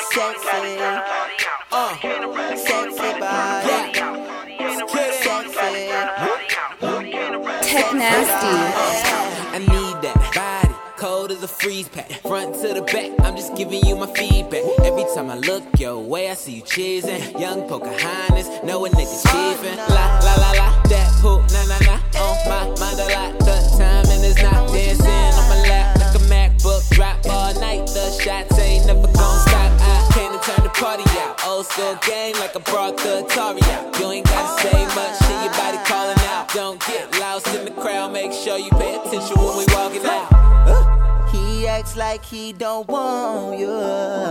Sexy, sexy body, sexy, Tech Nasty. I need that body, cold as a freeze pack. Front to the back, I'm just giving you my feedback. Every time I look your way, I see you cheesing. Young Pocahontas, know a nigga chiefin'. La la la la, that poop, na na na. On my mind a lot, the timing is not dancing on my lap like a MacBook. Drop all night, the shots ain't never gon' stop. I came to turn the party out, old school game like I brought the Atari out. You ain't gotta say much, shit, your body calling out. Don't get lost in the crowd, make sure you pay attention when we walking out. He acts like he don't want you.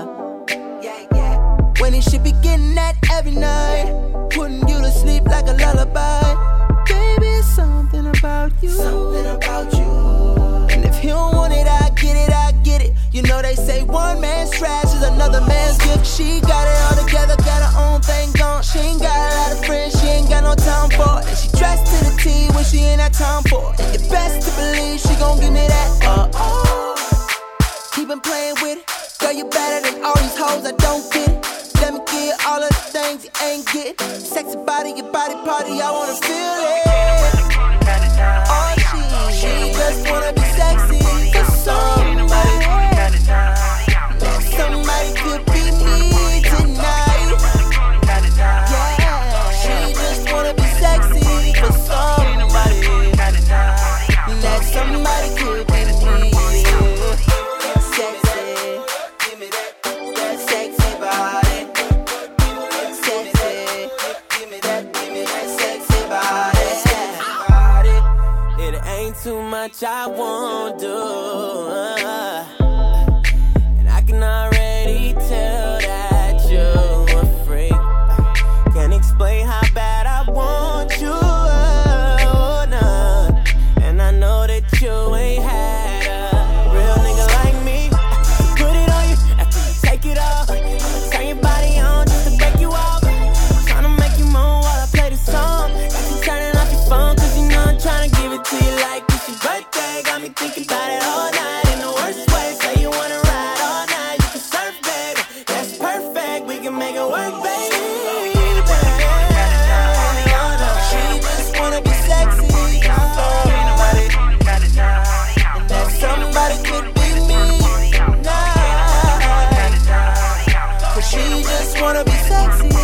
When he should be getting that every night, putting you to sleep like a lullaby. Baby, it's something about you. Something about you. And if he don't want it, I get it, I get it. You know they say one man's trash is another man's gift. She got it all together, got her own thing going. She ain't got a lot of friends, she ain't got no time for it. And she dressed to the T when she ain't had time for it. And you best to believe she gon' give me that. He been playing with it. Girl, you better than all these hoes, I don't get it. Let me get all of the things you ain't get. Sexy body, your body party, I wanna feel it. Oh, she just wanna be sexy for somebody. Somebody could be me tonight. Yeah, she just wanna be sexy for somebody. That somebody could be me. Sexy, give me that sexy body. Sexy, give me that sexy body. It ain't too much I won't do, and I can already tell that you're a freak. Can't explain how bad I want you, nah. And I know that you ain't had a real nigga like me. Put it on you after you take it off. Turn your body on just to break you off. Tryna make you moan while I play the song. Got you turning off your phone cause you know I'm tryna give it to you like it's your birthday. Got me thinking about it all night in the worst way. Say you wanna ride all night, you can surf, baby. That's perfect, we can make it work, baby. She just wanna be sexy for somebody. And that somebody could be me tonight. Cause she just wanna be sexy